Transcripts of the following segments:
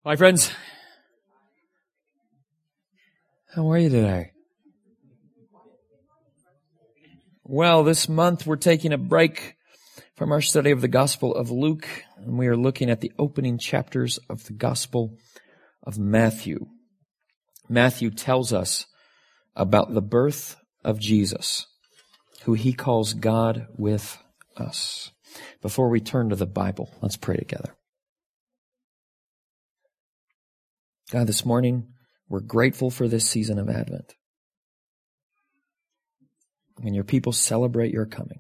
Hi, friends. How are you today? Well, this month we're taking a break from our study of the Gospel of Luke, and we are looking at the opening chapters of the Gospel of Matthew. Matthew tells us about the birth of Jesus, who he calls God with us. Before we turn to the Bible, let's pray together. God, this morning, we're grateful for this season of Advent, when your people celebrate your coming.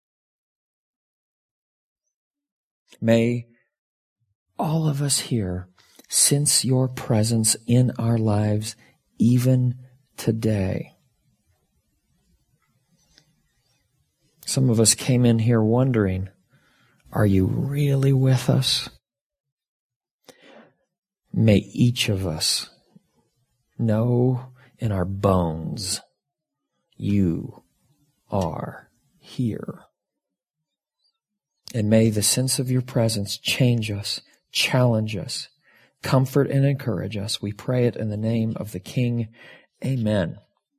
May all of us here sense your presence in our lives even today. Some of us came in here wondering, are you really with us? May each of us know in our bones, you are here. And may the sense of your presence change us, challenge us, comfort and encourage us. We pray it in the name of the King. Amen.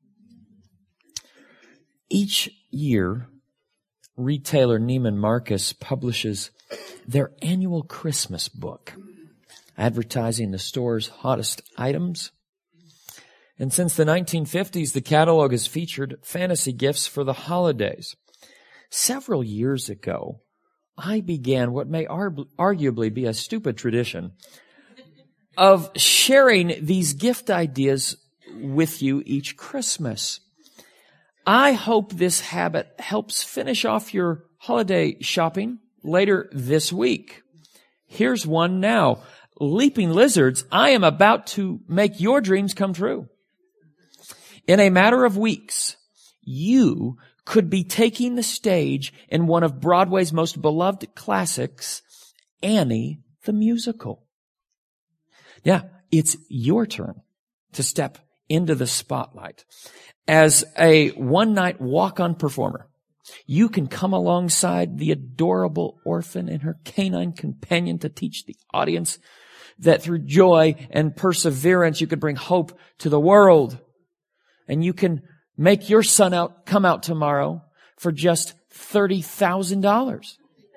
Each year, retailer Neiman Marcus publishes their annual Christmas book, advertising the store's hottest items. And since the 1950s, the catalog has featured fantasy gifts for the holidays. Several years ago, I began what may arguably be a stupid tradition of sharing these gift ideas with you each Christmas. I hope this habit helps finish off your holiday shopping later this week. Here's one now. Leaping lizards, I am about to make your dreams come true. In a matter of weeks, you could be taking the stage in one of Broadway's most beloved classics, Annie the Musical. Yeah, it's your turn to step into the spotlight. As a one-night walk-on performer, you can come alongside the adorable orphan and her canine companion to teach the audience that through joy and perseverance you could bring hope to the world. And you can make your son come out tomorrow for just $30,000.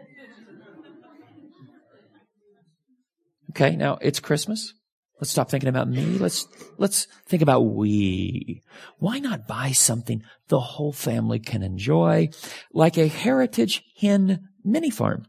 Okay, now it's Christmas. Let's stop thinking about me. Let's think about we. Why not buy something the whole family can enjoy, like a Heritage Hen mini farm?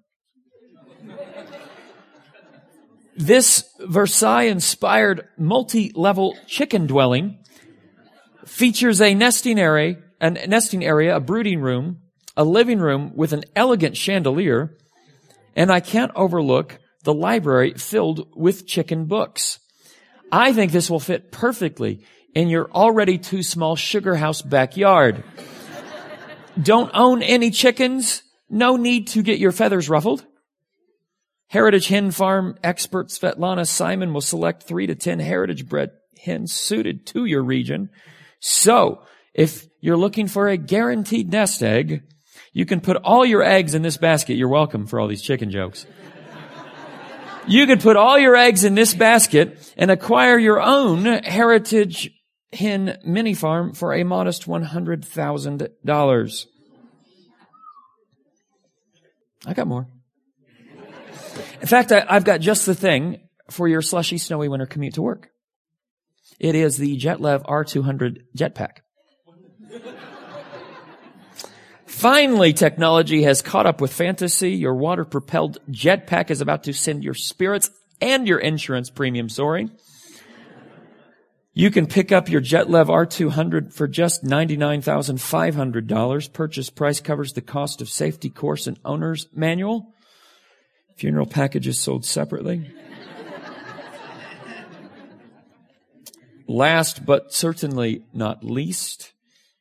This Versailles-inspired multi-level chicken dwelling features a nesting area, a brooding room, a living room with an elegant chandelier, and I can't overlook the library filled with chicken books. I think this will fit perfectly in your already too small sugar house backyard. Don't own any chickens? No need to get your feathers ruffled. Heritage Hen Farm expert Svetlana Simon will select 3 to 10 heritage bred hens suited to your region. So, if you're looking for a guaranteed nest egg, you can put all your eggs in this basket. You're welcome for all these chicken jokes. You could put all your eggs in this basket and acquire your own Heritage Hen mini farm for a modest $100,000. I got more. In fact, I've got just the thing for your slushy, snowy winter commute to work. It is the JetLev R200 jetpack. Finally, technology has caught up with fantasy. Your water-propelled jetpack is about to send your spirits and your insurance premium soaring. You can pick up your JetLev R200 for just $99,500. Purchase price covers the cost of safety course and owner's manual. Funeral packages sold separately. Last but certainly not least,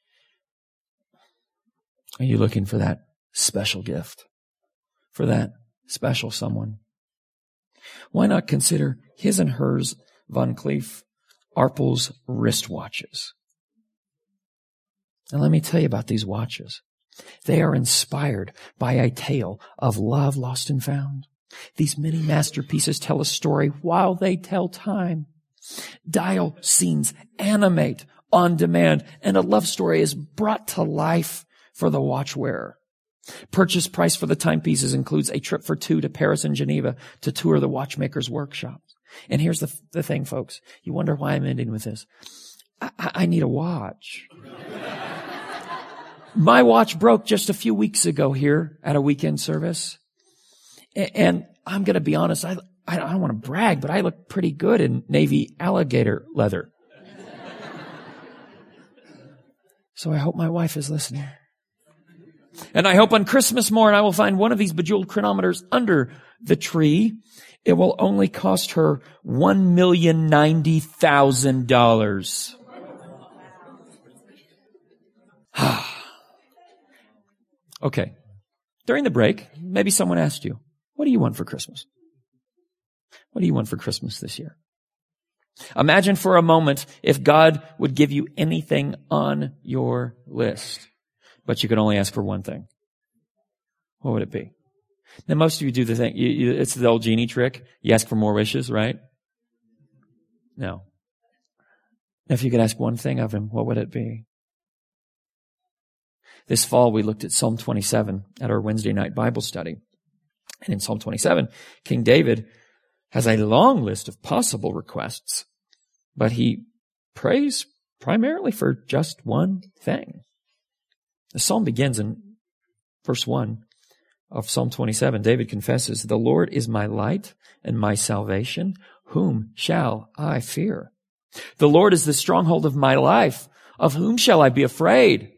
are you looking for that special gift? For that special someone? Why not consider his and hers Van Cleef Arpels wristwatches? And let me tell you about these watches. They are inspired by a tale of love lost and found. These many masterpieces tell a story while they tell time. Dial scenes animate on demand, and a love story is brought to life for the watch wearer. Purchase price for the timepieces includes a trip for two to Paris and Geneva to tour the watchmaker's workshops. And here's the thing, folks. You wonder why I'm ending with this. I need a watch. My watch broke just a few weeks ago here at a weekend service. And I'm going to be honest, I don't want to brag, but I look pretty good in navy alligator leather. So I hope my wife is listening. And I hope on Christmas morn I will find one of these bejeweled chronometers under the tree. It will only cost her $1,090,000. Okay. During the break, maybe someone asked you, what do you want for Christmas? What do you want for Christmas this year? Imagine for a moment if God would give you anything on your list, but you could only ask for one thing. What would it be? Now, most of you do the thing. It's the old genie trick. You ask for more wishes, right? No. If you could ask one thing of him, what would it be? This fall, we looked at Psalm 27 at our Wednesday night Bible study. And in Psalm 27, King David has a long list of possible requests, but he prays primarily for just one thing. The psalm begins in verse 1 of Psalm 27. David confesses, "The Lord is my light and my salvation. Whom shall I fear? The Lord is the stronghold of my life. Of whom shall I be afraid?"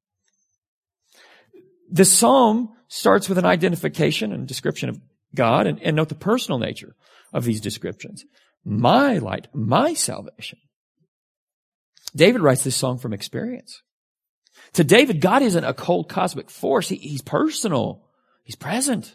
The psalm starts with an identification and description of God, and note the personal nature of these descriptions. My light, my salvation. David writes this song from experience. To David, God isn't a cold cosmic force. He's personal. He's present.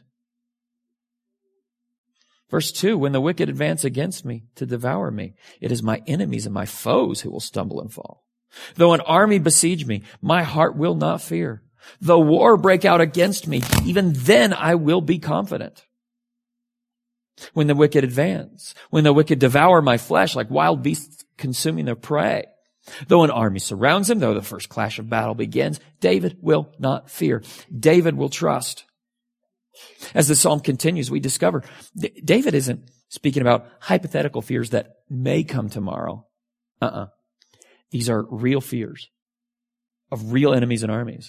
Verse 2, when the wicked advance against me to devour me, it is my enemies and my foes who will stumble and fall. Though an army besiege me, my heart will not fear. Though war break out against me, even then I will be confident. When the wicked advance, when the wicked devour my flesh like wild beasts consuming their prey, though an army surrounds him, though the first clash of battle begins, David will not fear. David will trust. As the psalm continues, we discover David isn't speaking about hypothetical fears that may come tomorrow. These are real fears of real enemies and armies.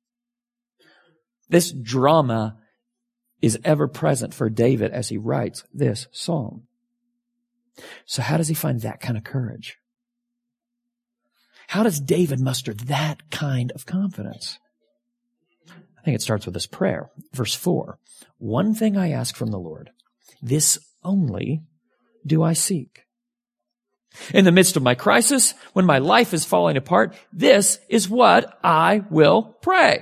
This drama is ever present for David as he writes this psalm. So how does he find that kind of courage? How does David muster that kind of confidence? I think it starts with this prayer. Verse 4, one thing I ask from the Lord, this only do I seek. In the midst of my crisis, when my life is falling apart, this is what I will pray.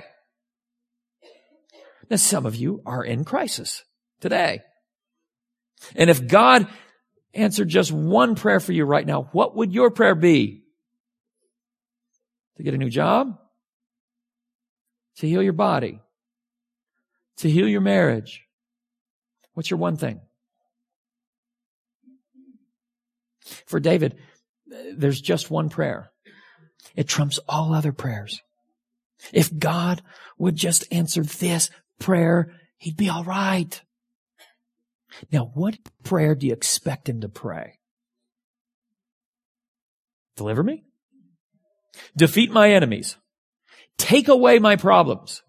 Now, some of you are in crisis today. And if God answered just one prayer for you right now, what would your prayer be? To get a new job? To heal your body? To heal your marriage? What's your one thing? For David, there's just one prayer. It trumps all other prayers. If God would just answer this prayer, he'd be all right. Now, what prayer do you expect him to pray? Deliver me? Defeat my enemies. Take away my problems.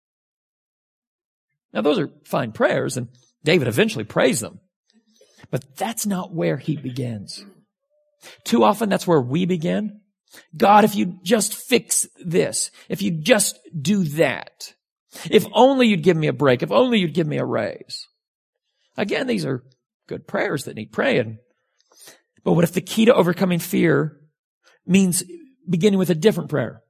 Now, those are fine prayers, and David eventually prays them. But that's not where he begins. Too often, that's where we begin. God, if you just fix this, if you just do that, if only you'd give me a break, if only you'd give me a raise. Again, these are good prayers that need praying. But what if the key to overcoming fear means beginning with a different prayer?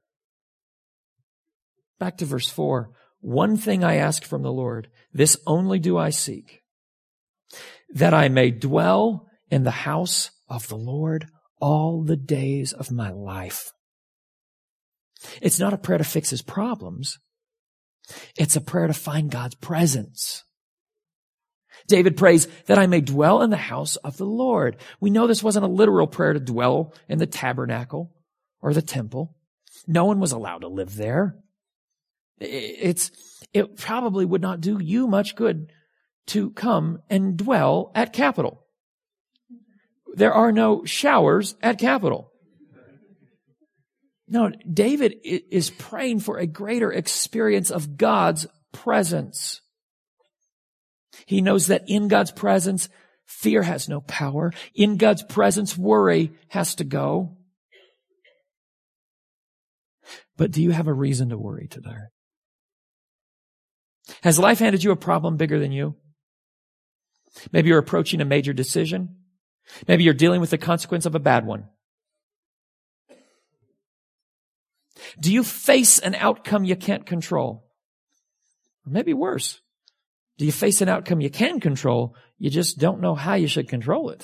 Back to verse 4. One thing I ask from the Lord, this only do I seek, that I may dwell in the house of the Lord all the days of my life. It's not a prayer to fix his problems. It's a prayer to find God's presence. David prays that I may dwell in the house of the Lord. We know this wasn't a literal prayer to dwell in the tabernacle or the temple. No one was allowed to live there. It probably would not do you much good to come and dwell at Capitol. There are no showers at Capitol. No, David is praying for a greater experience of God's presence. He knows that in God's presence, fear has no power. In God's presence, worry has to go. But do you have a reason to worry today? Has life handed you a problem bigger than you? Maybe you're approaching a major decision. Maybe you're dealing with the consequence of a bad one. Do you face an outcome you can't control? Or maybe worse, do you face an outcome you can control, you just don't know how you should control it?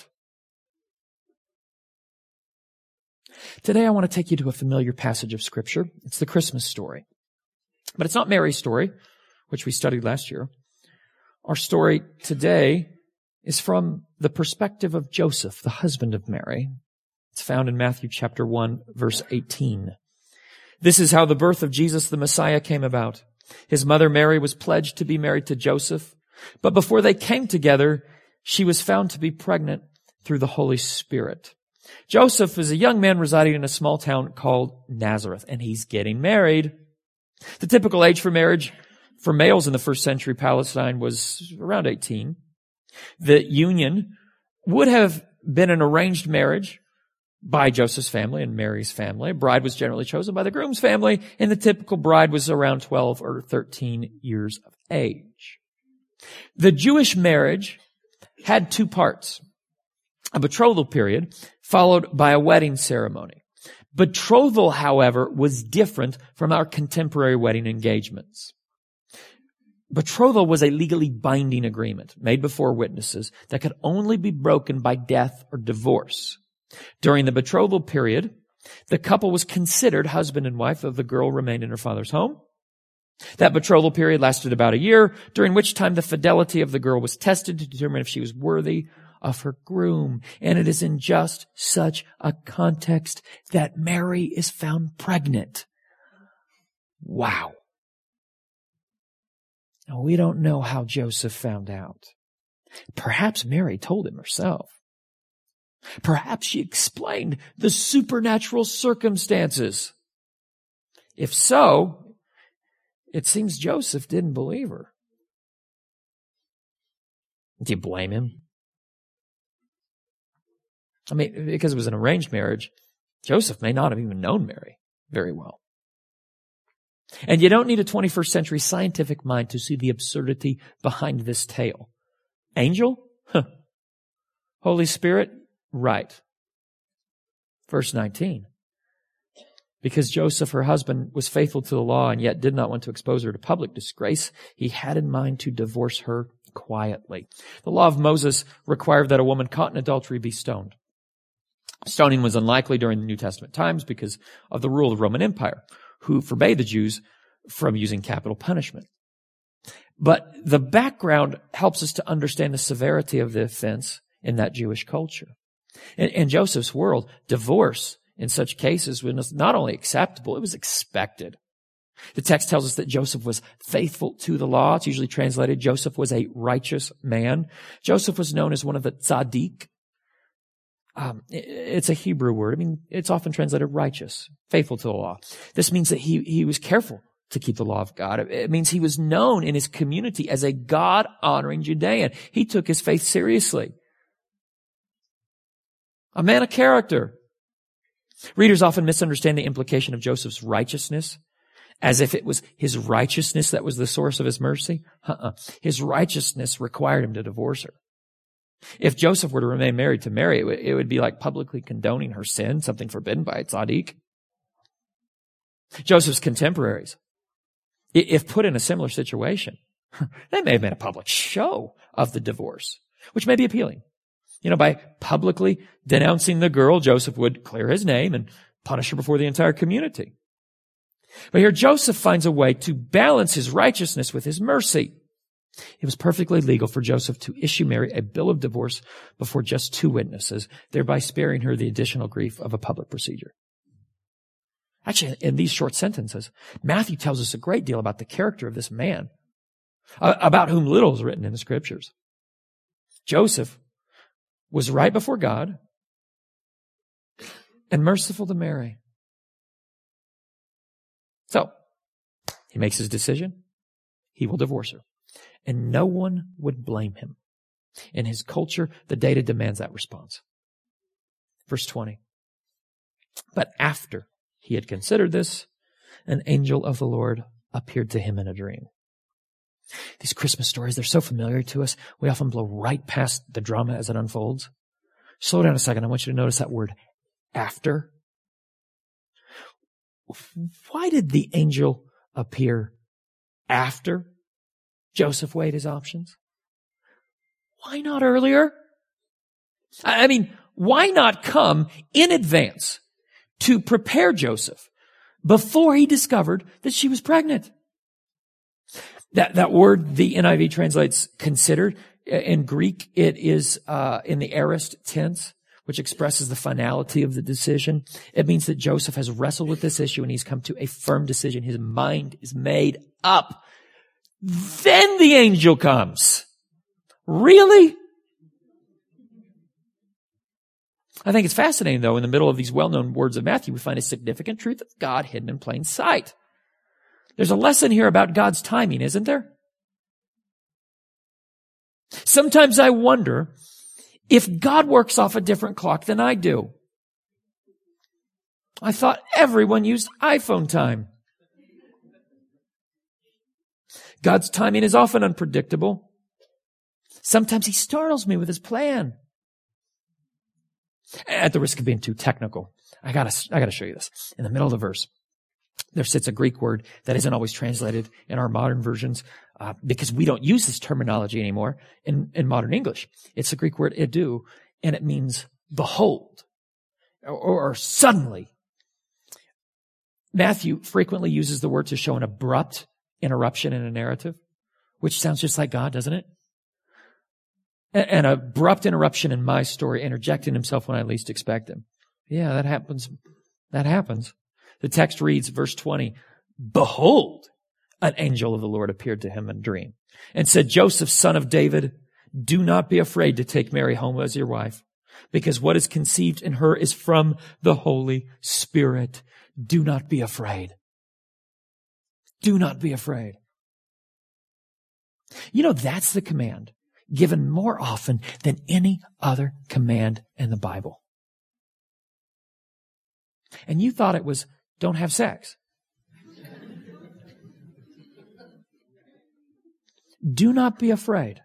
Today I want to take you to a familiar passage of Scripture. It's the Christmas story. But it's not Mary's story, which we studied last year. Our story today is from the perspective of Joseph, the husband of Mary. It's found in Matthew chapter 1, verse 18. This is how the birth of Jesus the Messiah came about. His mother Mary was pledged to be married to Joseph, but before they came together, she was found to be pregnant through the Holy Spirit. Joseph is a young man residing in a small town called Nazareth, and he's getting married. The typical age for marriage for males in the first century Palestine was around 18. The union would have been an arranged marriage by Joseph's family and Mary's family. A bride was generally chosen by the groom's family, and the typical bride was around 12 or 13 years of age. The Jewish marriage had two parts: a betrothal period followed by a wedding ceremony. Betrothal, however, was different from our contemporary wedding engagements. Betrothal was a legally binding agreement made before witnesses that could only be broken by death or divorce. During the betrothal period, the couple was considered husband and wife, though the girl remained in her father's home. That betrothal period lasted about a year, during which time the fidelity of the girl was tested to determine if she was worthy of her groom. And it is in just such a context that Mary is found pregnant. Wow. Now, we don't know how Joseph found out. Perhaps Mary told him herself. Perhaps she explained the supernatural circumstances. If so, it seems Joseph didn't believe her. Do you blame him? I mean, because it was an arranged marriage, Joseph may not have even known Mary very well. And you don't need a 21st century scientific mind to see the absurdity behind this tale. Angel? Huh. Holy Spirit? Right. Verse 19. Because Joseph, her husband, was faithful to the law and yet did not want to expose her to public disgrace, he had in mind to divorce her quietly. The law of Moses required that a woman caught in adultery be stoned. Stoning was unlikely during the New Testament times because of the rule of the Roman Empire, who forbade the Jews from using capital punishment. But the background helps us to understand the severity of the offense in that Jewish culture. In Joseph's world, divorce in such cases was not only acceptable, it was expected. The text tells us that Joseph was faithful to the law. It's usually translated, Joseph was a righteous man. Joseph was known as one of the tzaddik. It's a Hebrew word. I mean, it's often translated righteous, faithful to the law. This means that he was careful to keep the law of God. It means he was known in his community as a God-honoring Judean. He took his faith seriously. A man of character. Readers often misunderstand the implication of Joseph's righteousness as if it was his righteousness that was the source of his mercy. His righteousness required him to divorce her. If Joseph were to remain married to Mary, it would be like publicly condoning her sin, something forbidden by a tzaddik. Joseph's contemporaries, if put in a similar situation, they may have made a public show of the divorce, which may be appealing. You know, by publicly denouncing the girl, Joseph would clear his name and punish her before the entire community. But here Joseph finds a way to balance his righteousness with his mercy. It was perfectly legal for Joseph to issue Mary a bill of divorce before just 2 witnesses, thereby sparing her the additional grief of a public procedure. Actually, in these short sentences, Matthew tells us a great deal about the character of this man, about whom little is written in the Scriptures. Joseph was right before God and merciful to Mary. So, he makes his decision. He will divorce her. And no one would blame him. In his culture, the data demands that response. Verse 20. But after he had considered this, an angel of the Lord appeared to him in a dream. These Christmas stories, they're so familiar to us, we often blow right past the drama as it unfolds. Slow down a second. I want you to notice that word, after. Why did the angel appear after Joseph weighed his options? Why not earlier? I mean, why not come in advance to prepare Joseph before he discovered that she was pregnant? That word, the NIV translates considered. In Greek, it is in the aorist tense, which expresses the finality of the decision. It means that Joseph has wrestled with this issue and he's come to a firm decision. His mind is made up. Then the angel comes. Really? I think it's fascinating, though, in the middle of these well-known words of Matthew, we find a significant truth of God hidden in plain sight. There's a lesson here about God's timing, isn't there? Sometimes I wonder if God works off a different clock than I do. I thought everyone used iPhone time. God's timing is often unpredictable. Sometimes he startles me with his plan. At the risk of being too technical, I gotta show you this. In the middle of the verse, there sits a Greek word that isn't always translated in our modern versions because we don't use this terminology anymore in modern English. It's the Greek word idu, and it means behold or suddenly. Matthew frequently uses the word to show an abrupt interruption in a narrative, which sounds just like God, doesn't it? An abrupt interruption in my story, interjecting himself when I least expect him. Yeah, that happens. That happens. The text reads, verse 20, behold, an angel of the Lord appeared to him in a dream and said, Joseph, son of David, do not be afraid to take Mary home as your wife, because what is conceived in her is from the Holy Spirit. Do not be afraid. Do not be afraid. You know, that's the command given more often than any other command in the Bible. And you thought it was, don't have sex. Do not be afraid.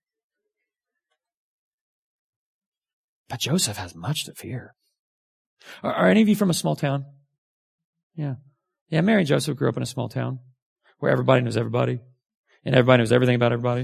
But Joseph has much to fear. Are any of you from a small town? Yeah. Yeah, Mary and Joseph grew up in a small town where everybody knows everybody and everybody knows everything about everybody.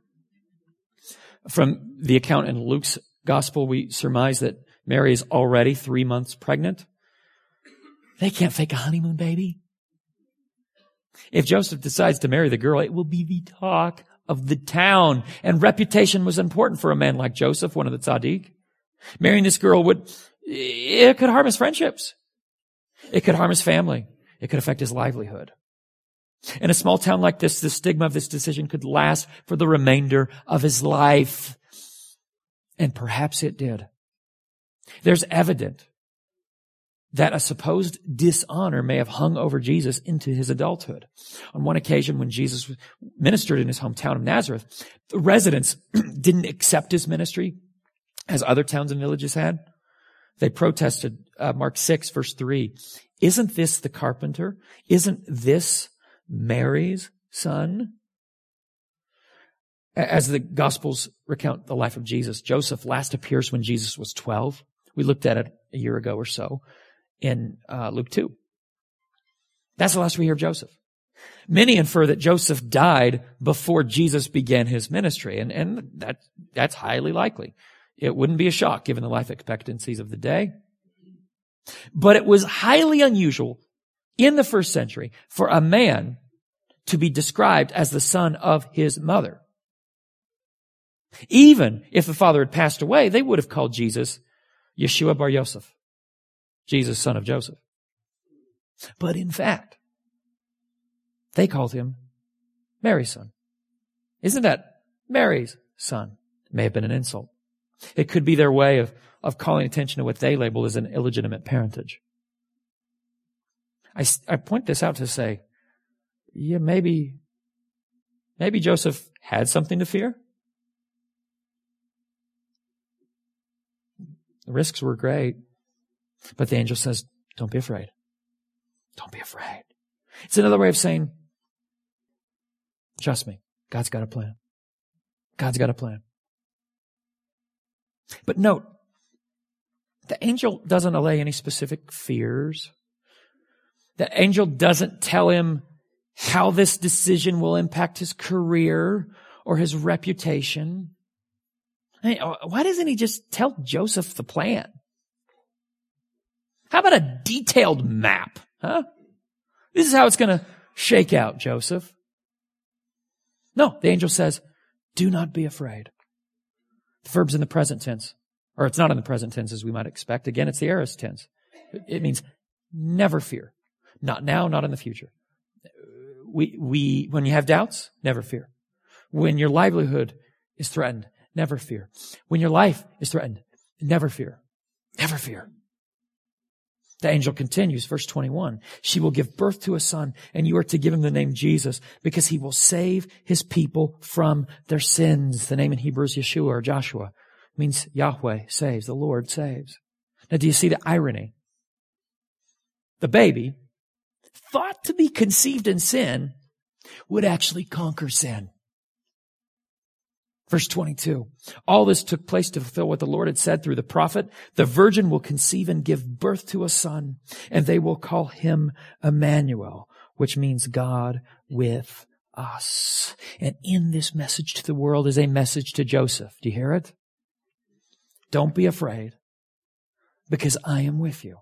From the account in Luke's gospel, we surmise that Mary is already 3 months pregnant. They can't fake a honeymoon baby. If Joseph decides to marry the girl, it will be the talk of the town. And reputation was important for a man like Joseph, one of the tzaddik. Marrying this girl it could harm his friendships. It could harm his family. It could affect his livelihood. In a small town like this, the stigma of this decision could last for the remainder of his life. And perhaps it did. There's evidence that a supposed dishonor may have hung over Jesus into his adulthood. On one occasion when Jesus ministered in his hometown of Nazareth, the residents didn't accept his ministry as other towns and villages had. They protested, Mark 6, verse 3. Isn't this the carpenter? Isn't this Mary's son? As the Gospels recount the life of Jesus, Joseph last appears when Jesus was 12. We looked at it a year ago or so in Luke 2. That's the last we hear of Joseph. Many infer that Joseph died before Jesus began his ministry, and that's highly likely. It wouldn't be a shock given the life expectancies of the day. But it was highly unusual in the first century for a man to be described as the son of his mother. Even if the father had passed away, they would have called Jesus Yeshua bar Yosef, Jesus, son of Joseph. But in fact, they called him Mary's son. Isn't that Mary's son? It may have been an insult. It could be their way of calling attention to what they label as an illegitimate parentage. I point this out to say, yeah, maybe Joseph had something to fear. The risks were great. But the angel says, don't be afraid. Don't be afraid. It's another way of saying, trust me, God's got a plan. God's got a plan. But note, the angel doesn't allay any specific fears. The angel doesn't tell him how this decision will impact his career or his reputation. Hey, why doesn't he just tell Joseph the plan? How about a detailed map? Huh? This is how it's going to shake out, Joseph. No, the angel says, do not be afraid. The verb's in the present tense. Or it's not in the present tense as we might expect. Again, it's the aorist tense. It means never fear. Not now, not in the future. When you have doubts, never fear. When your livelihood is threatened, never fear. When your life is threatened, never fear. Never fear. The angel continues, verse 21. She will give birth to a son, and you are to give him the name Jesus, because he will save his people from their sins. The name in Hebrew is Yeshua or Joshua. It means Yahweh saves, the Lord saves. Now, do you see the irony? The baby, thought to be conceived in sin, would actually conquer sin. Verse 22, all this took place to fulfill what the Lord had said through the prophet. The virgin will conceive and give birth to a son, and they will call him Emmanuel, which means God with us. And in this message to the world is a message to Joseph. Do you hear it? Don't be afraid, because I am with you.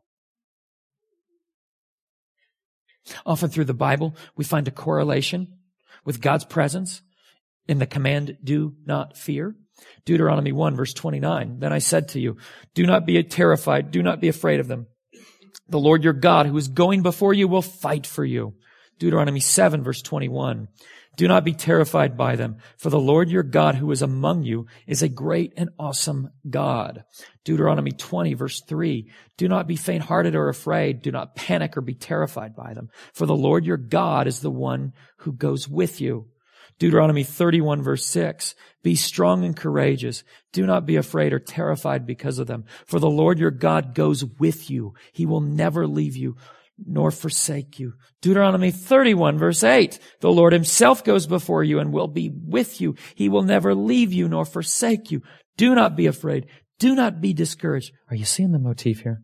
Often through the Bible, we find a correlation with God's presence in the command, do not fear. Deuteronomy 1, verse 29. Then I said to you, do not be terrified. Do not be afraid of them. The Lord your God, who is going before you, will fight for you. Deuteronomy 7, verse 21. Do not be terrified by them, for the Lord your God who is among you is a great and awesome God. Deuteronomy 20, verse 3. Do not be faint-hearted or afraid. Do not panic or be terrified by them, for the Lord your God is the one who goes with you. Deuteronomy 31, verse 6. Be strong and courageous. Do not be afraid or terrified because of them, for the Lord your God goes with you. He will never leave you nor forsake you. Deuteronomy 31, verse 8. The Lord himself goes before you and will be with you. He will never leave you nor forsake you. Do not be afraid. Do not be discouraged. Are you seeing the motif here?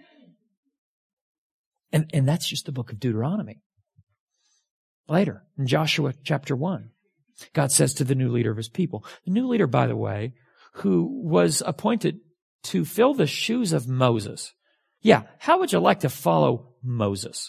And that's just the book of Deuteronomy. Later, in Joshua chapter 1, God says to the new leader of his people, the new leader, by the way, who was appointed to fill the shoes of Moses. Yeah, how would you like to follow Moses?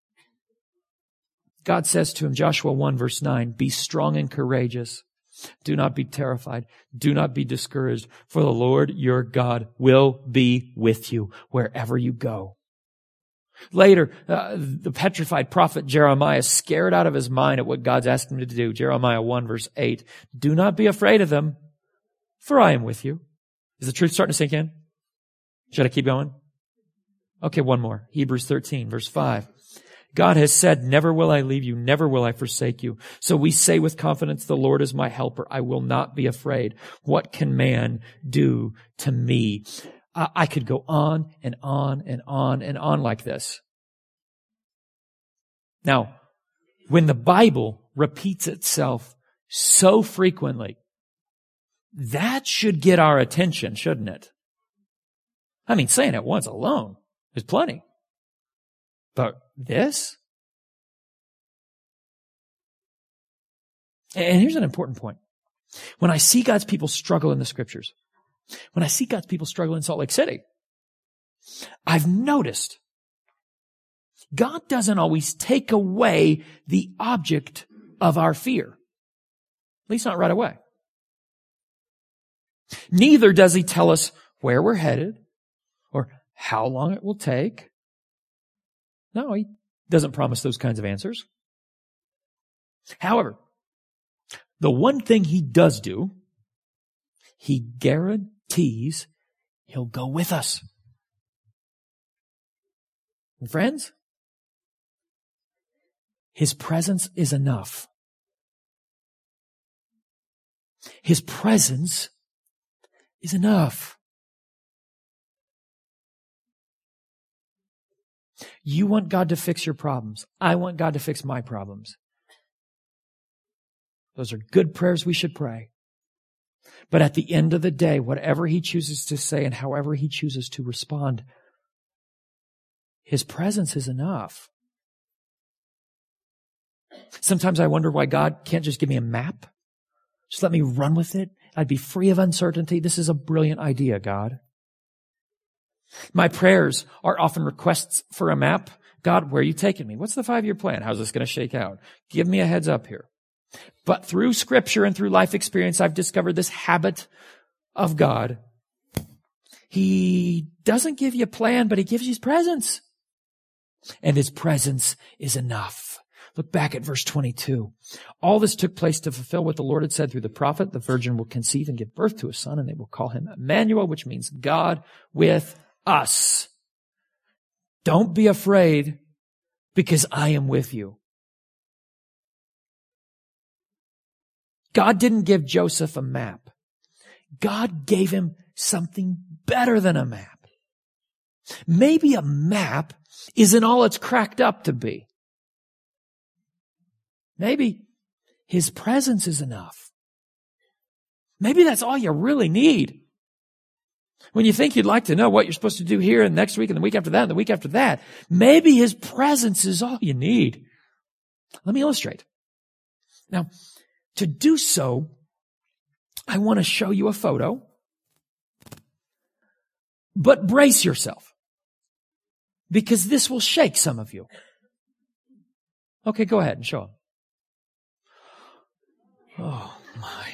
God says to him, Joshua 1, verse 9, be strong and courageous. Do not be terrified. Do not be discouraged, for the Lord your God will be with you wherever you go. Later, the petrified prophet Jeremiah, scared out of his mind at what God's asked him to do. Jeremiah 1, verse 8. Do not be afraid of them, for I am with you. Is the truth starting to sink in? Should I keep going? Okay, one more. Hebrews 13, verse 5. God has said, never will I leave you, never will I forsake you. So we say with confidence, the Lord is my helper. I will not be afraid. What can man do to me? I could go on and on and on and on like this. Now, when the Bible repeats itself so frequently, that should get our attention, shouldn't it? I mean, saying it once alone is plenty. But this? And here's an important point. When I see God's people struggle in the Scriptures, when I see God's people struggle in Salt Lake City, I've noticed God doesn't always take away the object of our fear. At least not right away. Neither does he tell us where we're headed or how long it will take. No, he doesn't promise those kinds of answers. However, the one thing he does do, he guarantees he'll go with us. And friends, his presence is enough. His presence is enough. You want God to fix your problems. I want God to fix my problems. Those are good prayers we should pray. But at the end of the day, whatever he chooses to say and however he chooses to respond, his presence is enough. Sometimes I wonder why God can't just give me a map. Just let me run with it. I'd be free of uncertainty. This is a brilliant idea, God. My prayers are often requests for a map. God, where are you taking me? What's the 5-year plan? How's this going to shake out? Give me a heads up here. But through Scripture and through life experience, I've discovered this habit of God. He doesn't give you a plan, but he gives you his presence. And his presence is enough. Look back at verse 22. All this took place to fulfill what the Lord had said through the prophet. The virgin will conceive and give birth to a son, and they will call him Emmanuel, which means God with us. Don't be afraid, because I am with you. God didn't give Joseph a map. God gave him something better than a map. Maybe a map isn't all it's cracked up to be. Maybe his presence is enough. Maybe that's all you really need. When you think you'd like to know what you're supposed to do here and next week and the week after that and the week after that, maybe his presence is all you need. Let me illustrate. Now, to do so, I want to show you a photo, but brace yourself, because this will shake some of you. Okay, go ahead and show them. Oh, my.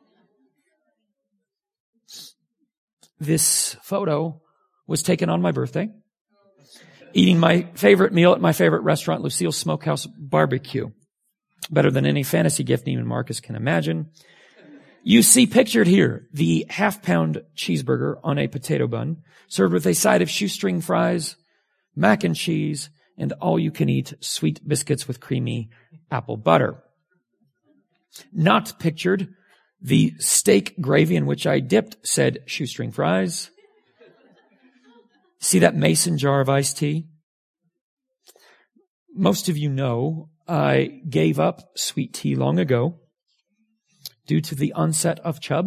This photo was taken on my birthday, eating my favorite meal at my favorite restaurant, Lucille's Smokehouse Barbecue. Better than any fantasy gift Neiman Marcus can imagine. You see pictured here the half-pound cheeseburger on a potato bun, served with a side of shoestring fries, mac and cheese, and all-you-can-eat sweet biscuits with creamy apple butter. Not pictured the steak gravy in which I dipped said shoestring fries. See that mason jar of iced tea? Most of you know I gave up sweet tea long ago due to the onset of chub.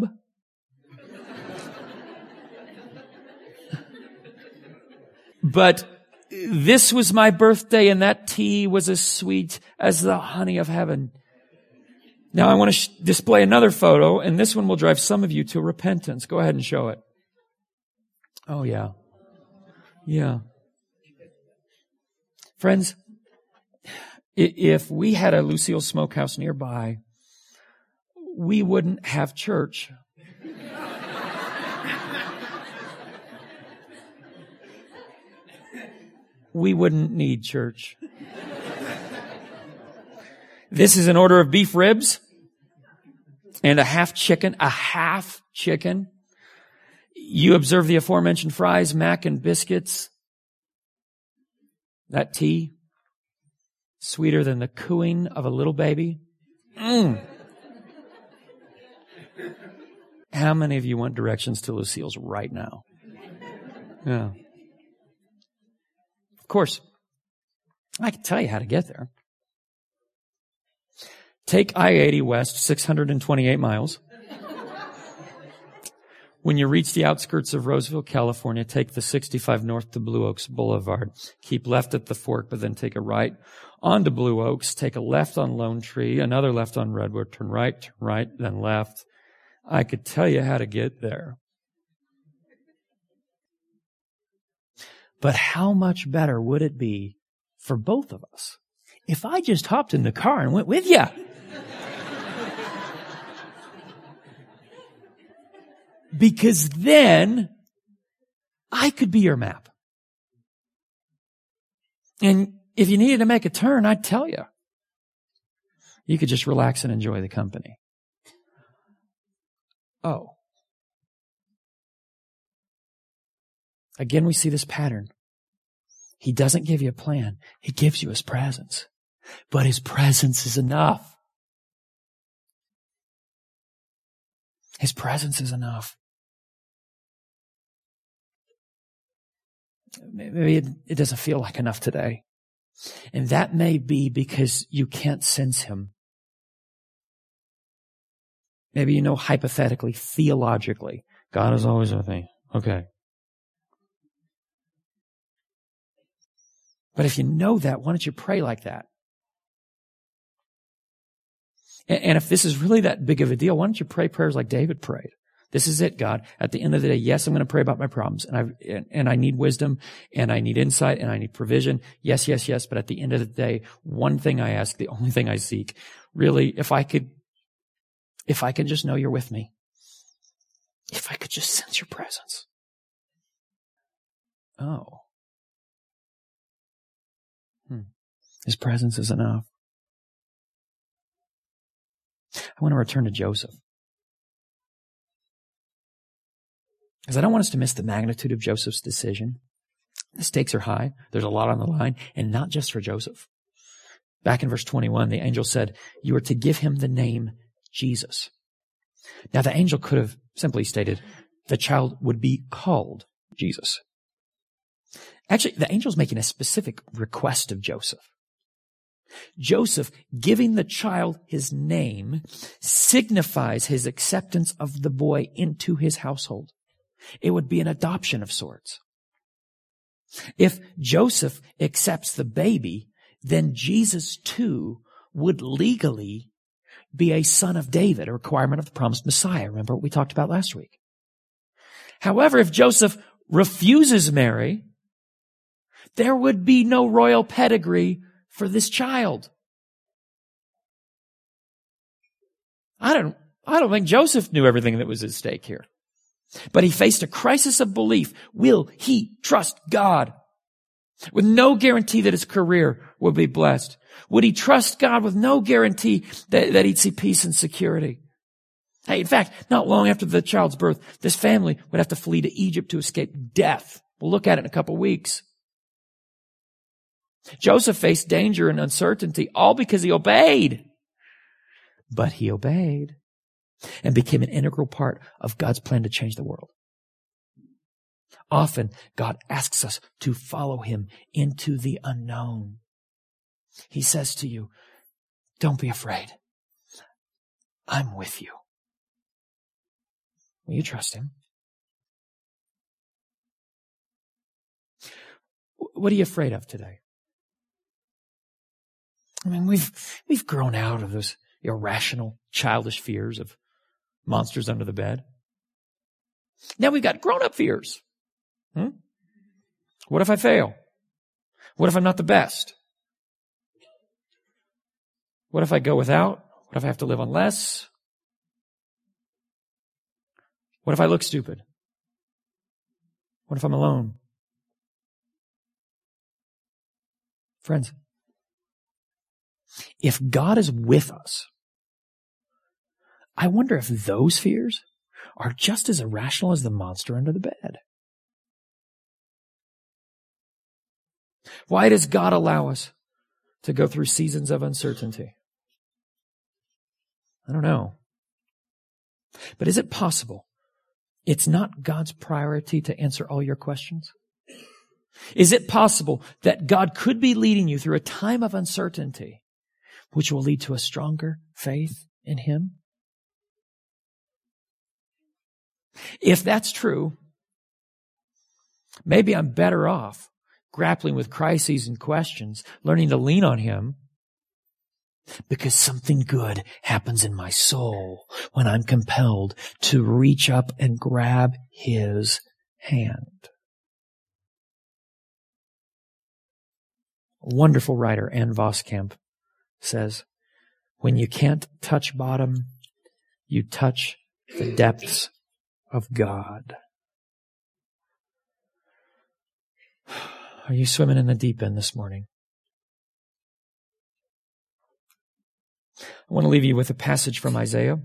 But this was my birthday, and that tea was as sweet as the honey of heaven. Now I want to display another photo, and this one will drive some of you to repentance. Go ahead and show it. Oh, yeah. Yeah. Friends, if we had a Lucille Smokehouse nearby, we wouldn't have church. We wouldn't need church. This is an order of beef ribs and a half chicken. You observe the aforementioned fries, mac and biscuits. That tea, sweeter than the cooing of a little baby. How many of you want directions to Lucille's right now? Yeah. Of course, I can tell you how to get there. Take I-80 west, 628 miles. When you reach the outskirts of Roseville, California, take the 65 north to Blue Oaks Boulevard. Keep left at the fork, but then take a right onto Blue Oaks. Take a left on Lone Tree, another left on Redwood. Turn right, then left. I could tell you how to get there. But how much better would it be for both of us if I just hopped in the car and went with you? Because then I could be your map. And if you needed to make a turn, I'd tell you. You could just relax and enjoy the company. Oh. Again, we see this pattern. He doesn't give you a plan. He gives you His presence. But His presence is enough. His presence is enough. Maybe it doesn't feel like enough today. And that may be because you can't sense Him. Maybe you know hypothetically, theologically, God is always with me. Okay. But if you know that, why don't you pray like that? And if this is really that big of a deal, why don't you pray prayers like David prayed? This is it, God. At the end of the day, yes, I'm going to pray about my problems, and I need wisdom, and I need insight, and I need provision. Yes, yes, yes. But at the end of the day, one thing I ask, the only thing I seek, really, if I could just know You're with me, if I could just sense Your presence. Oh. His presence is enough. I want to return to Joseph. Because I don't want us to miss the magnitude of Joseph's decision. The stakes are high. There's a lot on the line, and not just for Joseph. Back in verse 21, the angel said, "You are to give him the name Jesus." Now, the angel could have simply stated, the child would be called Jesus. Actually, the angel's making a specific request of Joseph. Joseph giving the child his name signifies his acceptance of the boy into his household. It would be an adoption of sorts. If Joseph accepts the baby, then Jesus too would legally be a son of David, a requirement of the promised Messiah. Remember what we talked about last week. However, if Joseph refuses Mary, there would be no royal pedigree for this child. I don't think Joseph knew everything that was at stake here. But he faced a crisis of belief. Will he trust God? With no guarantee that his career would be blessed. Would he trust God with no guarantee that he'd see peace and security? Hey, in fact, not long after the child's birth, this family would have to flee to Egypt to escape death. We'll look at it in a couple of weeks. Joseph faced danger and uncertainty all because he obeyed. But he obeyed and became an integral part of God's plan to change the world. Often, God asks us to follow Him into the unknown. He says to you, don't be afraid. I'm with you. Will you trust Him? What are you afraid of today? I mean, we've grown out of those irrational, childish fears of monsters under the bed. Now we've got grown-up fears. What if I fail? What if I'm not the best? What if I go without? What if I have to live on less? What if I look stupid? What if I'm alone? Friends, if God is with us, I wonder if those fears are just as irrational as the monster under the bed. Why does God allow us to go through seasons of uncertainty? I don't know. But is it possible it's not God's priority to answer all your questions? Is it possible that God could be leading you through a time of uncertainty, which will lead to a stronger faith in Him? If that's true, maybe I'm better off grappling with crises and questions, learning to lean on Him, because something good happens in my soul when I'm compelled to reach up and grab His hand. A wonderful writer, Ann Voskamp, says, when you can't touch bottom, you touch the depths of God. Are you swimming in the deep end this morning? I want to leave you with a passage from Isaiah.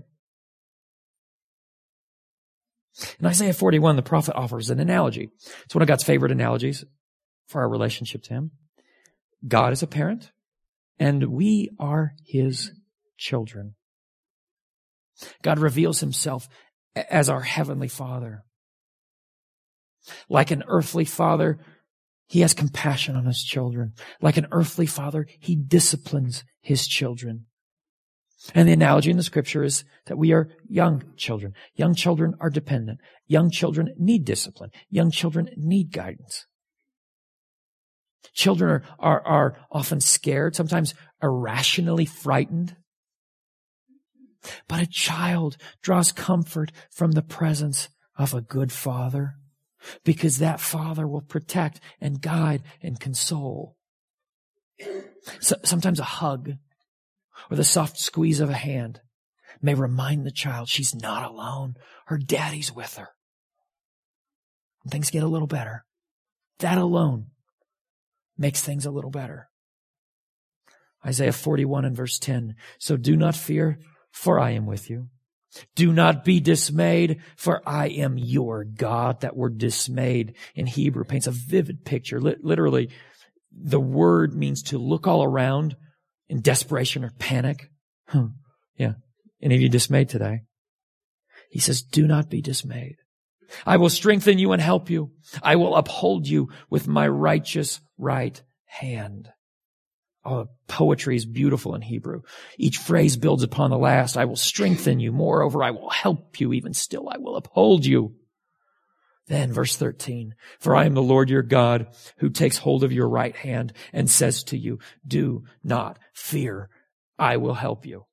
In Isaiah 41, the prophet offers an analogy. It's one of God's favorite analogies for our relationship to Him. God is a parent, and we are His children. God reveals Himself as our Heavenly Father. Like an earthly father, He has compassion on His children. Like an earthly father, He disciplines His children. And the analogy in the Scripture is that we are young children. Young children are dependent. Young children need discipline. Young children need guidance. Children are often scared, sometimes irrationally frightened. But a child draws comfort from the presence of a good father, because that father will protect and guide and console. Sometimes a hug or the soft squeeze of a hand may remind the child she's not alone. Her daddy's with her. When things get a little better, that alone makes things a little better. Isaiah 41 and verse 10. So do not fear, for I am with you. Do not be dismayed, for I am your God. That word dismayed in Hebrew paints a vivid picture. Literally, the word means to look all around in desperation or panic. Yeah. Any of you dismayed today? He says, do not be dismayed. I will strengthen you and help you. I will uphold you with my righteous right hand. Oh, poetry is beautiful in Hebrew. Each phrase builds upon the last. I will strengthen you. Moreover, I will help you. Even still, I will uphold you. Then, verse 13, for I am the Lord your God who takes hold of your right hand and says to you, do not fear. I will help you.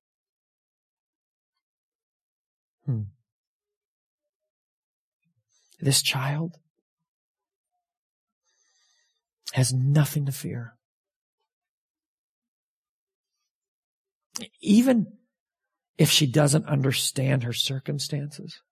This child has nothing to fear. Even if she doesn't understand her circumstances,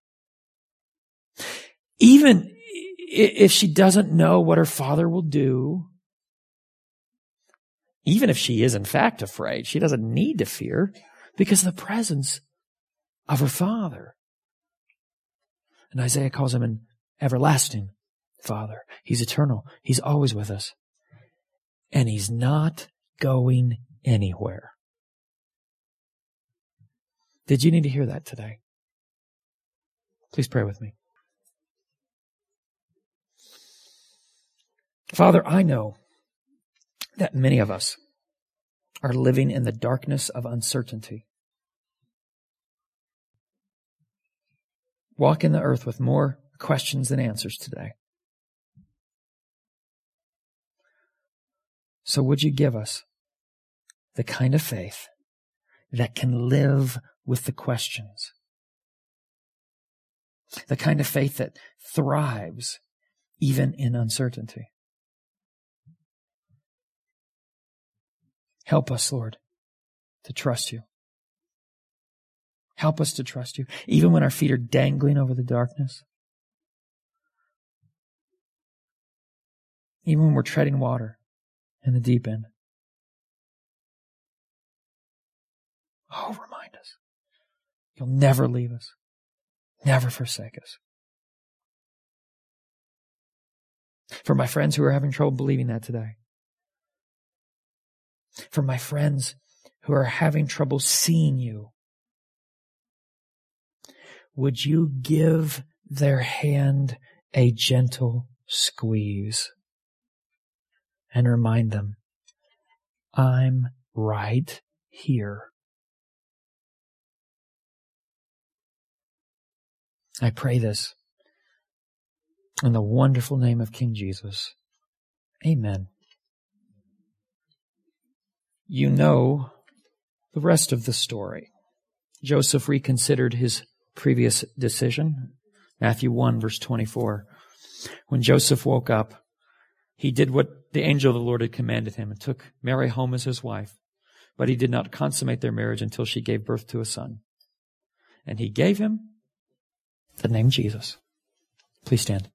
even if she doesn't know what her father will do, even if she is in fact afraid, she doesn't need to fear because of the presence of her father. And Isaiah calls him an everlasting Father. He's eternal. He's always with us. And He's not going anywhere. Did you need to hear that today? Please pray with me. Father, I know that many of us are living in the darkness of uncertainty. Walking the earth with more questions than answers today. So would you give us the kind of faith that can live with the questions? The kind of faith that thrives even in uncertainty. Help us, Lord, to trust you. Help us to trust you, even when our feet are dangling over the darkness. Even when we're treading water in the deep end. Oh, remind us. You'll never leave us. Never forsake us. For my friends who are having trouble believing that today. For my friends who are having trouble seeing you. Would you give their hand a gentle squeeze and remind them, I'm right here. I pray this in the wonderful name of King Jesus. Amen. You know the rest of the story. Joseph reconsidered his previous decision. Matthew 1, verse 24. When Joseph woke up, he did what the angel of the Lord had commanded him and took Mary home as his wife. But he did not consummate their marriage until she gave birth to a son. And he gave him The name Jesus. Please stand.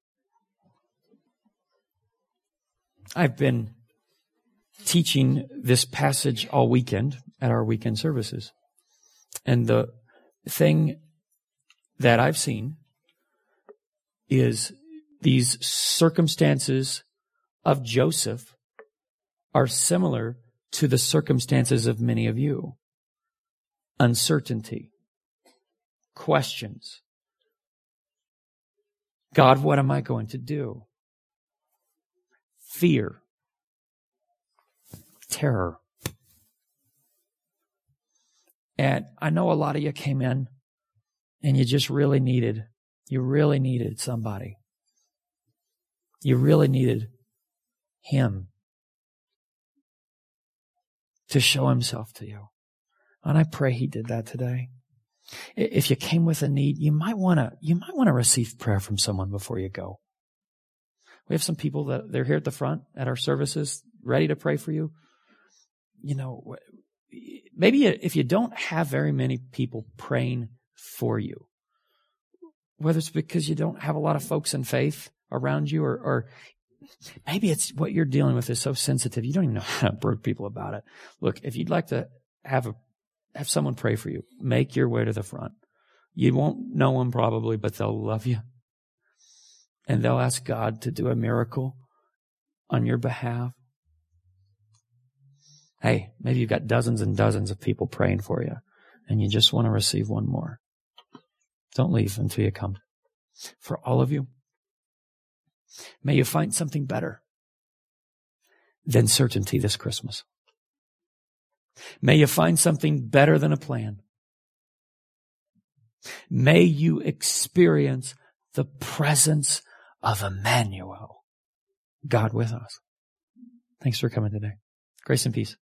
I've been teaching this passage all weekend at our weekend services. And the thing that I've seen is these circumstances of Joseph are similar to the circumstances of many of you. Uncertainty, questions. God, what am I going to do? Fear, terror. And I know a lot of you came in and you just really needed somebody. You really needed Him to show Himself to you. And I pray He did that today. If you came with a need, you might want to receive prayer from someone before you go. We have some people that they're here at the front at our services, ready to pray for you. You know, maybe if you don't have very many people praying for you, whether it's because you don't have a lot of folks in faith around you, or maybe it's what you're dealing with is so sensitive you don't even know how to approach people about it. Look, if you'd like to have someone pray for you, make your way to the front. You won't know them probably, but they'll love you. And they'll ask God to do a miracle on your behalf. Hey, maybe you've got dozens and dozens of people praying for you, and you just want to receive one more. Don't leave until you come. For all of you, may you find something better than certainty this Christmas. May you find something better than a plan. May you experience the presence of Emmanuel, God with us. Thanks for coming today. Grace and peace.